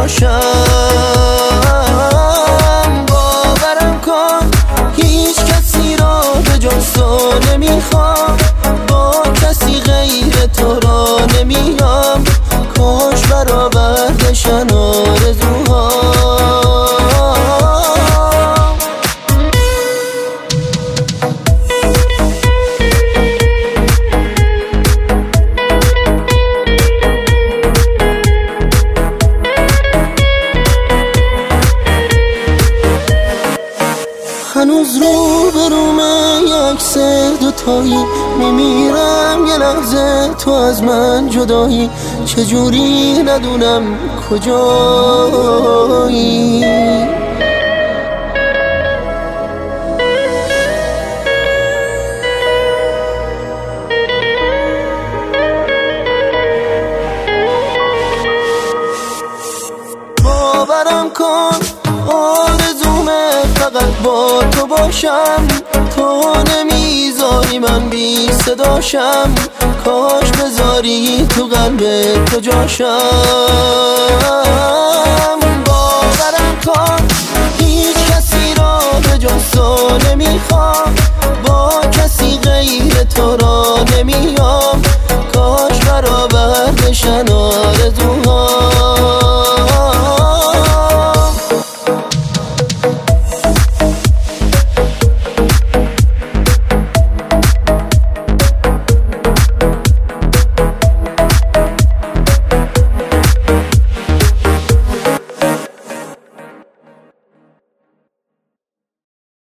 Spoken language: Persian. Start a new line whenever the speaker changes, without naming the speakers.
جاشم. باورم کن هیچ کسی را به جز تو نمیخوام، با کسی غیر تو را نمیام، کاش برآوردشن آرزوهام. هنوز رو به رومه یک سر دوتایی، میمیرم یه لحظه تو از من جدایی، چجوری ندونم کجایی. باورم کن آرزومه فقط با تو باشم، تو نمیذاری من بی صداشم، کاش بذاری تو قلب تو جاشم. باورم کن هیچ کسی را به جز تو نمیخوام، با کسی غیر تو را